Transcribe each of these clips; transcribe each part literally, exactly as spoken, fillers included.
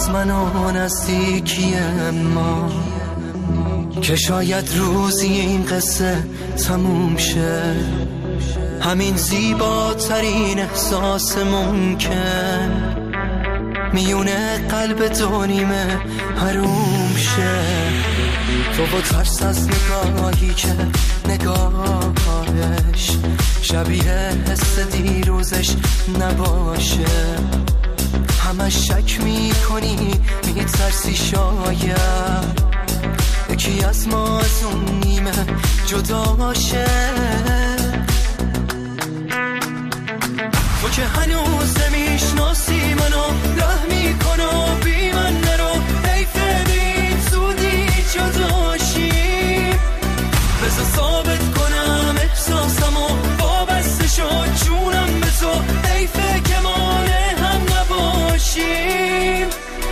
از من و نزدیکی ما، که شاید روزی این قصه تموم شه. همین زیباترین احساس ممکن میونه قلب دو نیمه حروم شه. تو با ترس از نگاهی که نگاهش شبیه حس دیروزش نباشه. همش شک میکنی میترسی شاید یکی از ما از اون نیمه جدا شه. تو که هنوز نمیشناسی منو، ره میکنو بی من نرو. حیفه بین زودی جداشیم، بذار ثابت کنم احساسمو، وابسته شد جونم به تو. حیفه که مال هم نباشیم.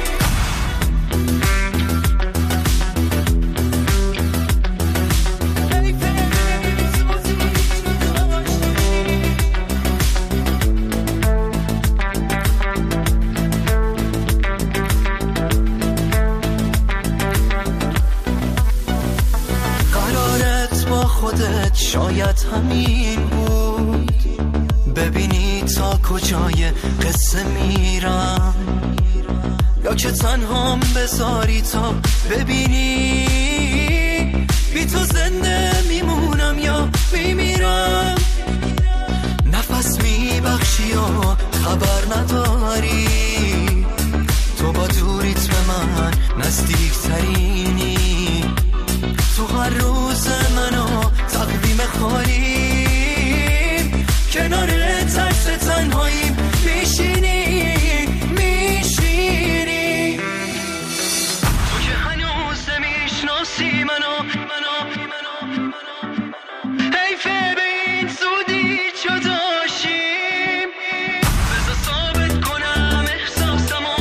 خودت شاید همین بود، ببینی تا کجای قصه میرم، یا که تنهام بذاری تا ببینی بی تو زنده میمونم یا میمیرم. نفس میبخشی و خبر نداری، تو با دوریت به من نزدیک ترینی. تو هر روز منو تقویم خالیم، کنار ترس تنهاییم میشینی میشینی. تو که هنوز نمیشناسی منو منو منو حیفه به این زودی جداشیم، بذار ثابت کنم احساسمو.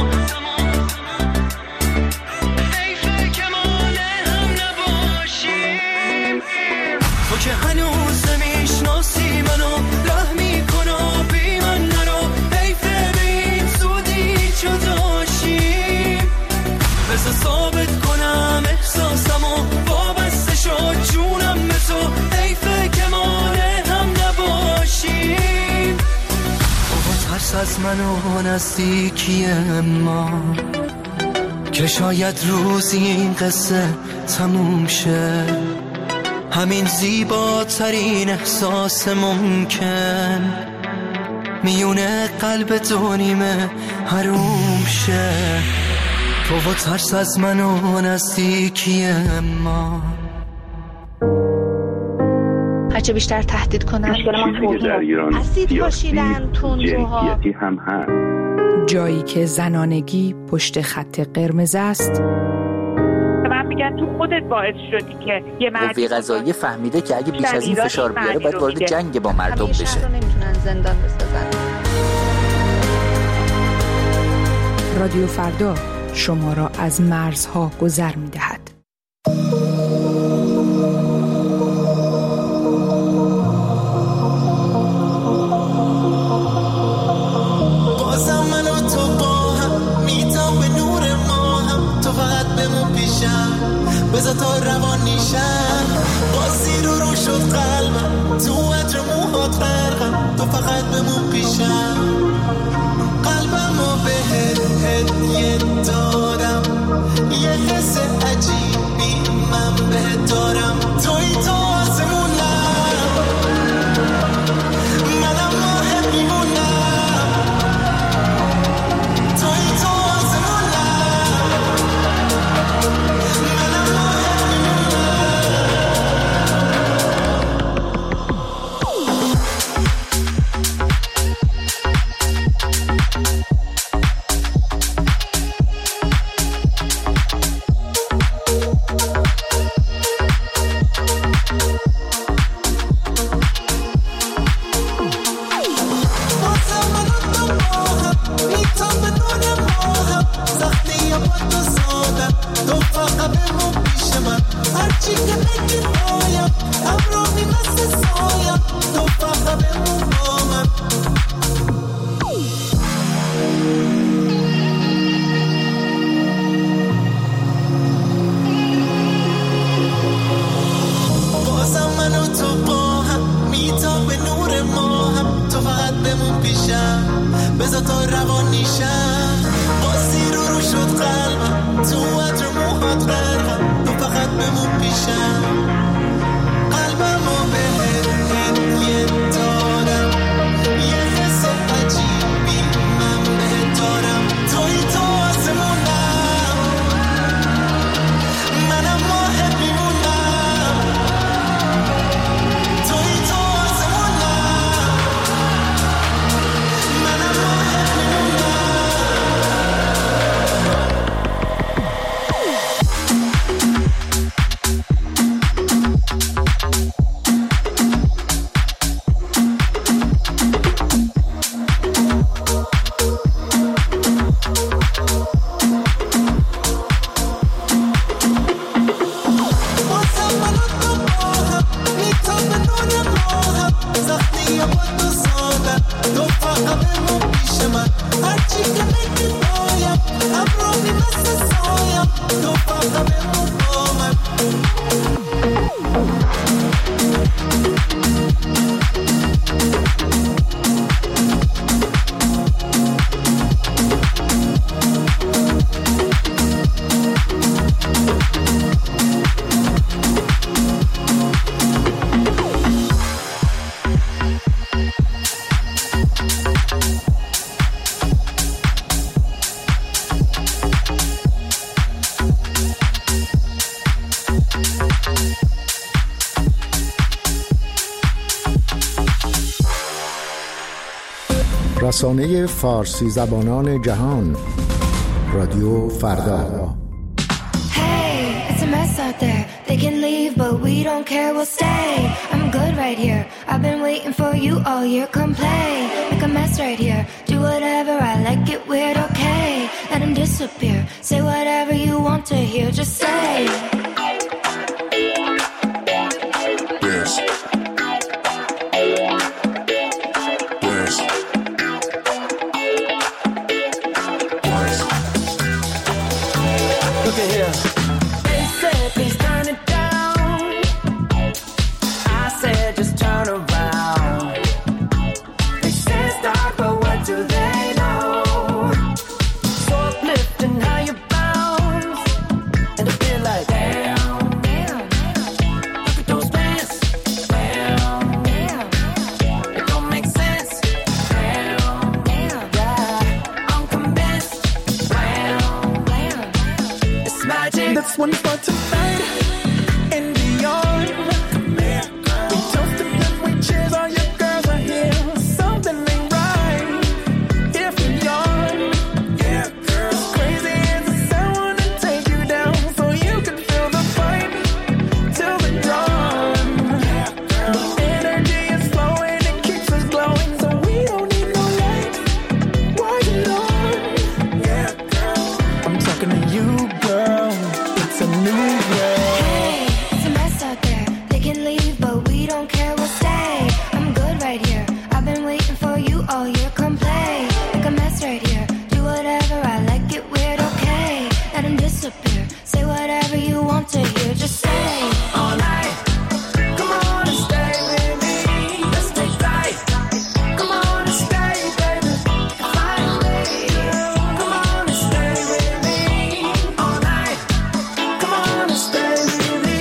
حیفه که مال هم نباشیم. تو که هنوز نمیشناسی منو، ره میکنو بی من نرو. حیفه به این زودی جداشیم، بذار ثابت کنم احساسمو، وابسته شد جونم به تو. حیفه که مال هم نباشیم. تو با ترس از من و نزدیکی ما، که شاید روزی این قصه تموم شه. همین زیباترین احساس ممکن میونه قلب دو نیمه حروم شه. تو با ترس از من و نزدیکی ما. هرچه بیشتر تهدید کنن چیزی که در ایران اسید پاشیدن، تندروها، جنسیتی هم هست. جایی که زنانگی پشت خط قرمز است. من میگن تو خودت باعث شدی که یه مرد قوه قضاییه فهمیده که اگه بیش از این فشار بیاره باید وارد جنگ با مردم بشه. همیشه نمیتونن زندان بسازن. رادیو فردا شما را از مرزها گذر می‌دهد. بازم من و تو با هم میتام به نور ما هم، تو فقط بمون پیشم بذار تا روان نیشم. بازی رو رو شد قلبم تو عطر موهات غرقم، تو فقط بمون پیشم. قلبم رو بهت هدیه دادم، یه حس عجیبی من بهت دارم. توی تو آسمونم، منم ماه میمونم. توی تو آسمونم، منم ماه من و تو با هم میتاب نور ما هم، تو فقط بمون پیشم بذار تا روانیشم، بازی رو رو شد قلبم تو عطر موهات غرقم، تو فقط بمون پیشم، قلبم رو بهت هدیه دارم، یه حس عجیبی من بهت دارم، توی تو آسمونم منم ماه میمونم، توی تو آسمونم منم ماه میمونم. رسانه فارسی زبانان جهان، رادیو فردا. Hey, it's a mess out there. They can leave, but we don't care, we'll stay. I'm good right here. I've been waiting for you all year. Come play, make a mess right here. Do whatever I like, get weird, okay. Let him disappear. Say whatever you want to hear, just say. Yes. Look at here. They said please turn it down. I said just turn around. They say stop, but what do they know? So uplifting how you bounce, and I feel like damn, damn. Look at those pants, damn, damn. It don't make sense, damn, damn. Yeah, I'm convinced, damn, damn. It's magic. That's one for tonight and beyond. We toasted and we cheers, all your girls are here. Something ain't right if you're young. Yeah, girl. As crazy as it sound, wanna take you down so you can feel the fight till the dawn. Yeah, girl. The energy is flowing, it keeps us glowing, so we don't need no lights. Why you on? Yeah, girl. I'm talking to you, girl. It's a new world. Hey, it's a mess out there. They can leave, but we don't care, we'll stay. I'm good right here. I've been waiting for you all year. Come play, make a mess right here. Do whatever I like, get weird, okay. Let him disappear. Say whatever you want to hear, just say. All night, come on and stay with me. Let's take flight. Come on and stay, baby. Finally, come on and stay with me. All night, come on and stay with me.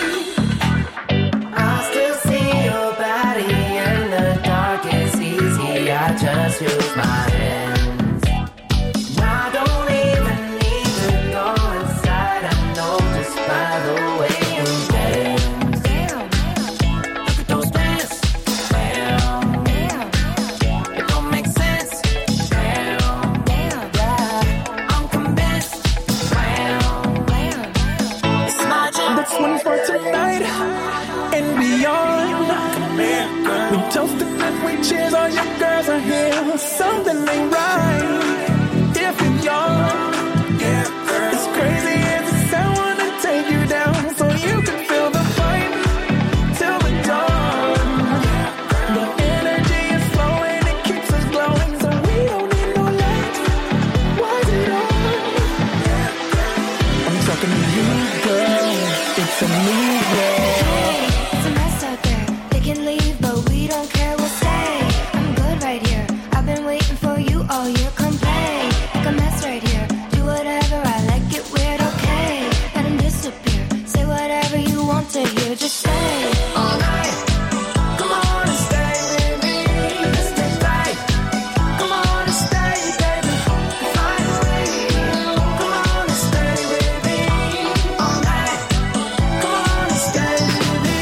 I still see your body in the dark. It's easy. I just use my hands. I don't even need to go inside. I know just by the way you dance. Damn, Look at those pants. Damn. damn, It don't make sense. Damn. damn, Yeah, I'm convinced. Damn. damn. It's magic. That's one for tonight and beyond. We toasted and we cheers, all your girls are here. Something ain't right if you're young. Yeah, girl. As crazy as it sound, wanna take you down so you can feel the fight till the dawn. The energy is flowing, it keeps us glowing, so we don't need no lights. Why is it on? I'm talking to you, girl. It's a new world. Hey, it's a mess out just stay all night. Come on and stay with me. Let's stay tight. Come on and stay, baby. Finally, come on and stay with me all night. Come on and stay with me.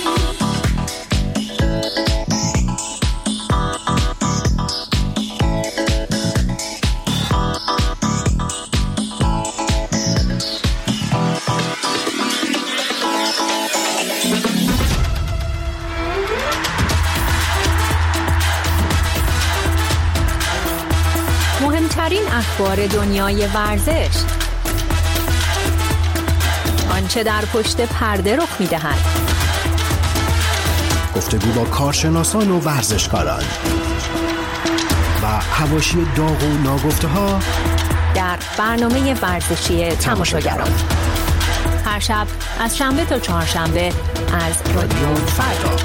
مهمترین اخبار دنیای ورزش، آنچه در پشت پرده رخ می‌دهد، گفتگو با کارشناسان و ورزشکاران و حواشی داغ و ناگفته‌ها در برنامه ورزشی تماشاگران. هر شب از شنبه تا چهارشنبه از رادیو فردا.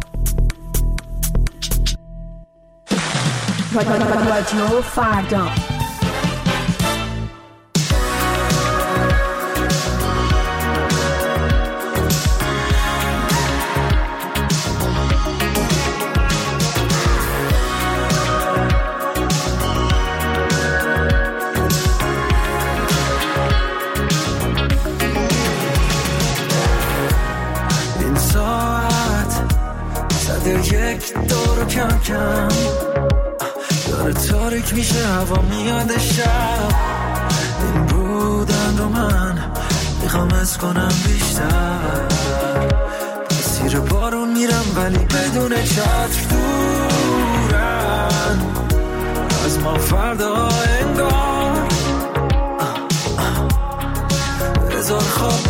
رادیو فردا دور کم کم داره تاریک میشه، هوا میاد شب. این بودن رو من میخوام از کنم بیشتر. زیر بارون میرم ولی بدون چتر، دورن از ما فردا انگار. بذار خواب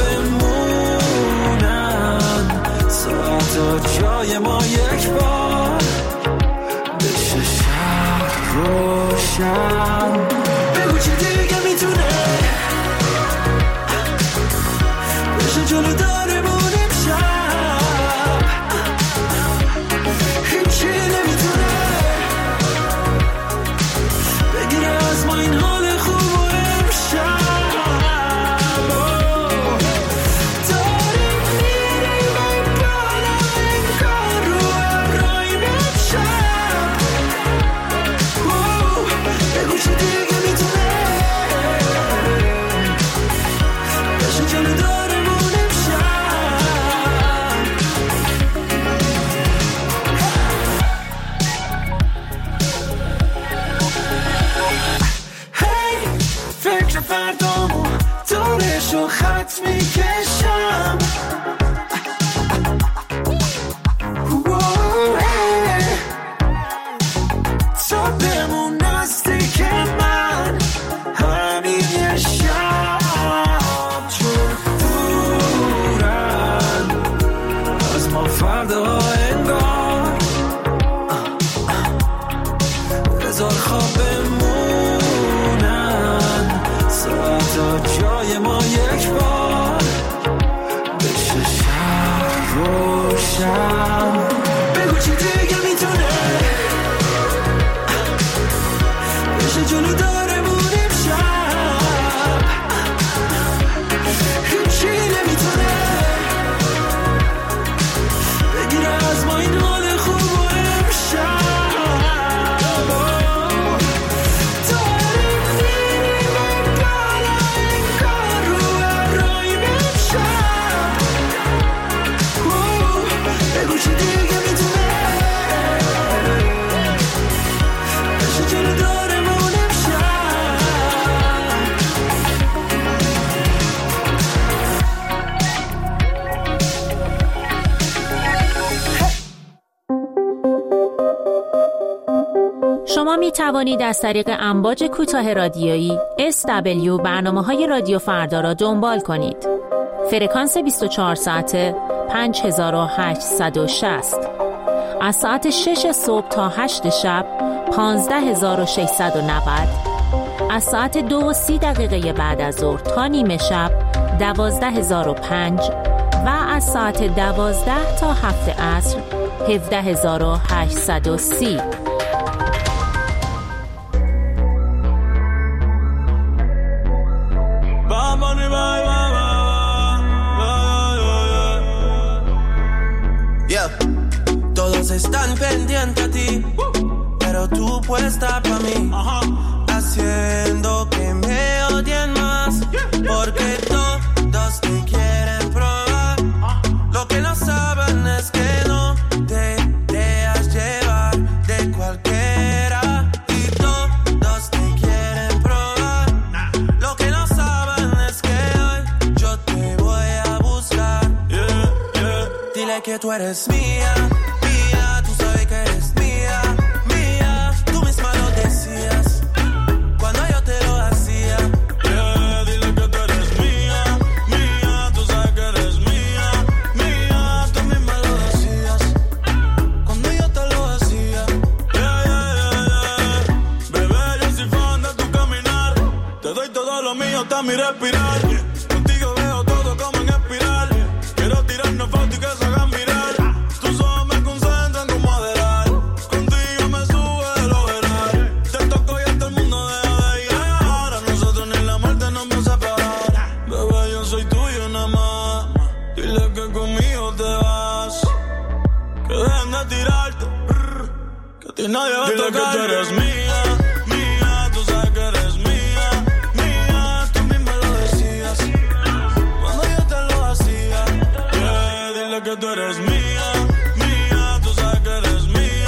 بمونن ساعتا جای ما یک بار، بشه شب روشن. بگو چی دیگه میتونه بشه جلو داره مونیم شب. هیچی نمیتونه بگیره از ما این حال خوب و امشب. فردامو دورشو خط میکشم. تا بمون نزدیک من همین یه شب، چون دورن از ما فردا انگار. بذار خواب بمونن ساعتا جای ما یک بار، بشه شب روشن. بگو چی دیگه میتونه بشه جلو داره مونیم شب. هیچی نمیتونه بگیره از ما این حال خوب و امشب. شما می توانید از طریق امواج کوتاه رادیویی اس دبلیو برنامه‌های رادیو فردا را دنبال کنید. فرکانس بیست و چهار ساعته پنج هزار و هشتصد و شصت، از ساعت شش صبح تا هشت شب پانزده هزار و ششصد و نود، از ساعت دو و سی دقیقه بعد از ظهر تا نیمه شب دوازده هزار و پنج و از ساعت دوازده تا هفت عصر هفده هزار و هشتصد و سی. Están pendientes a ti, pero tú puesta pa' mí, uh-huh. Haciendo que me odien más, yeah, porque yeah. todos te quieren probar, uh. Lo que no saben es que no te dejas llevar de cualquiera, y todos te quieren probar, nah. Lo que no saben es que hoy yo te voy a buscar, yeah, yeah. Dile que tú eres mía. Mi respirar, contigo veo todo como en espiral. Quiero tirarnos fotos y que se hagan viral. Tus ojos me concentran como adelar. Contigo me sube de lo general. Te toco y hasta el mundo deja de llegar. A nosotros ni la muerte nos va a separar. Bebé, yo soy tuyo nada más. Dile que conmigo te vas. Que dejen de tirarte, que a ti nadie va a tocar. Dile que tú eres mía, mía, tú sabes que eres mía. Que tú eres mía, mía, tú sabes que eres mía.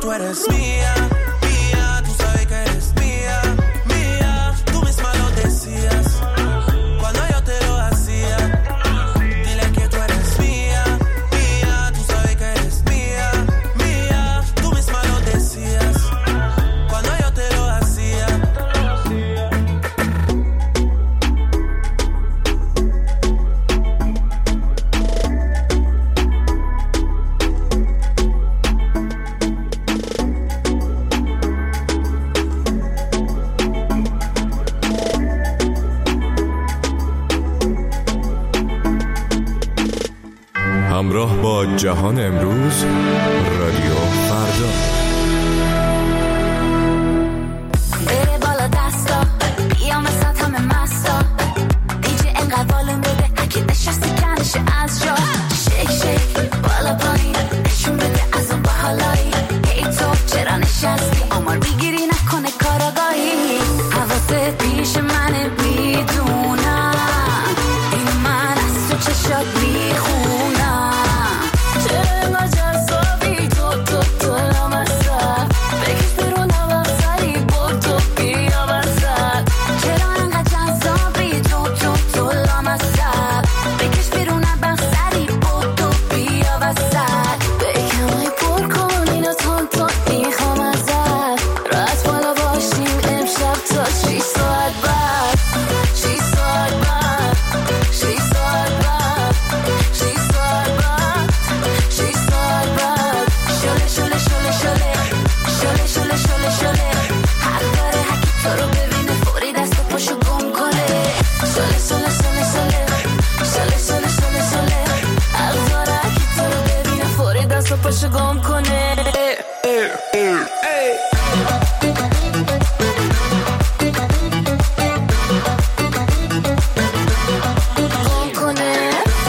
tú eres mía, mía, tú sabes que eres mía, mía, tú misma lo decías cuando yo te lo hacía. Dile que tú eres mía, mía, tú sabes que eres mía, mía, tú misma lo decías cuando yo te lo hacía. همراه با جهان امروز، رادیو فردا. بره بالا دستا بیا مثل همه مستا دیجه انقدر والم بده اگه نشستی کنشه از جا شیک شیک بالا پایین نشون بده از اون باحالایی ای تو چرا نشستی آمار میگیری نکنه کاراگاهی حواست پیش منه میدونم این من از تو چشات میخونم چرا انقدر جذابی تو تو تو لامصب بکش برون هوا سری بودو بیا وسط چرا انقدر جذابی تو تو تو لامصب بکش برون هوا سری بودو بیا وسط بکمای پر کن اینو تون تون میخوام ازت راحت بالا باشیم امشب تا شیش ساعت بعد شیش ساعت بعد شیش ساعت بعد شیش ساعت بعد شیش ساعت بعد شله شله شله شله شله شله شله شله حق داره هکی تو رو ببینه فوری دست و پاشو گم کنه شله شله شله شله شله شله شله شله حق داره هکی تو رو ببینه فوری دست و پاشو گم کنه گم کنه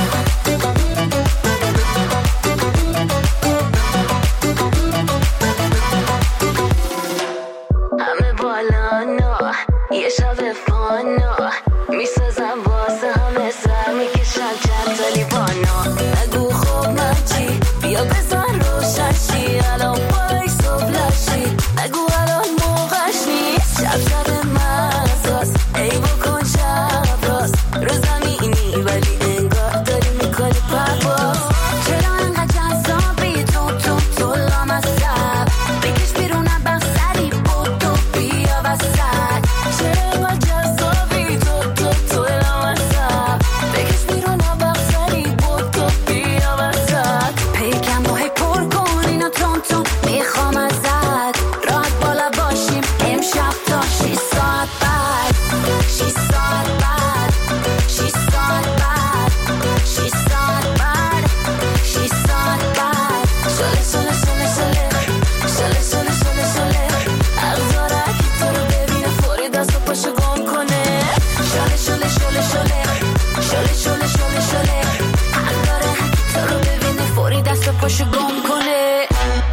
همه بالا نه یه شب فانا میسازم واسه همه سر میکشم چند تا لیوانو نگو خوب من چی بیا بزن روشن شی الان بای صبح شی نگو الان موقعش نیست شب شب مزاست ای بکن شب راست رو زمینی ولی انگار داری میکنی پرواز چرا انقدر جذابی تو تو تو لامصب بکش بیرونم بخسری بودو بیا وسط چرا انقدر جذابی تو تو تو لامصب بکش بیرونم بخسری بودو بیا وسط پیکم و هی پر کن اینو تون تون میخوام ازت راحت بالا باشیم امشب تا شیش ساعت بعد شیش ساعت بعد شیش ساعت بعد شیش ساعت بعد شیش ساعت بعد شله شله شله شله شله شله شله شله حق داره اگه تو رو ببینه فوری دست و پاشو گم کنه شله شله شله شله شله شله شله شله حق داره اگه تو رو ببینه فوری دست و پاشو گم کنه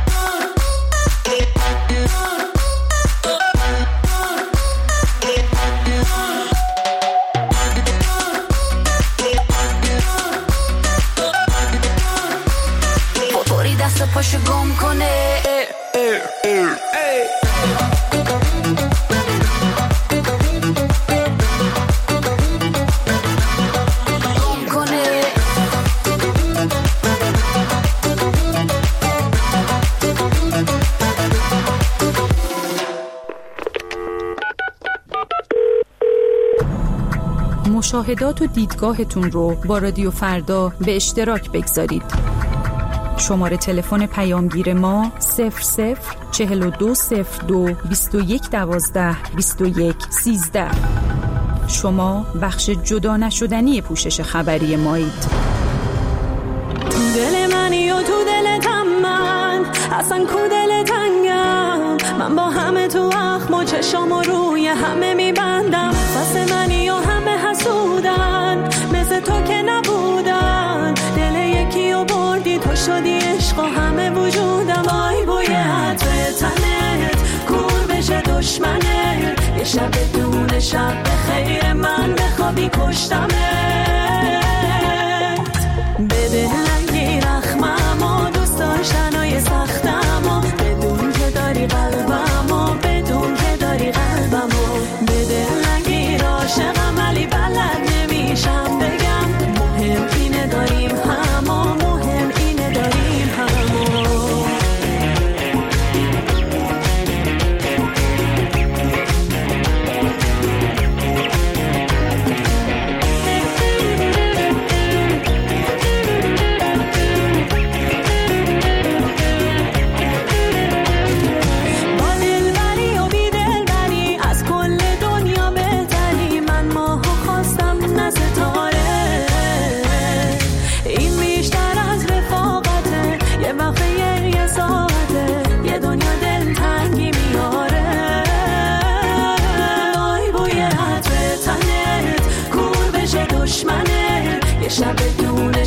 فوری دست و پاشو گم کنه گم کنه مشاهدات و دیدگاهتون رو با رادیو فردا به اشتراک بگذارید. شماره تلفن پیامگیر ما صفر صفر چهل و دو صفر دو بیست و یک دوازده بیست و یک سیزده. شما بخش جدا نشدنی پوشش خبری مایید. تو دل منی و تو دلتم من اصلا کو دل تنگم من با همه تو اخم و چشام و روی همه میبندم واسه منی و همه حسودن مثل تو که نبودن دل یکی و بردی تو شدی عشق و همه وجودم آی بوی عطر تنت کور بشه دشمنت یه شب دونه شب به خیر من بخوابی کشتمت بده لنگی رخمم و دوست داشتنای سختم و بدون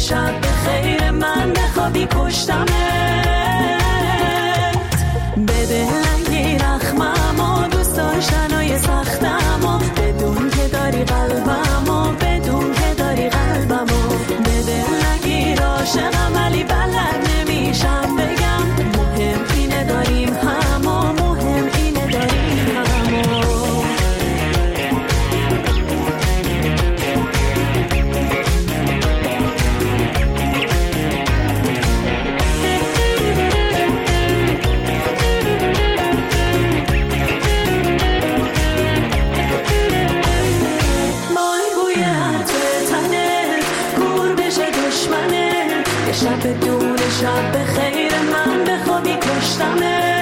شب به خیر من بخوابی کشتمت. بده نگی رخمم و دوست داشتنای سختم و بدون که داری قلبم و بدون که داری قلبم و بده نگی عاشقم ولی بلد نمیشم بگم مهم اینه داریم هم و مهم اینه داریم هم و شب بدون شب به خیر من بخوابی کشتمه.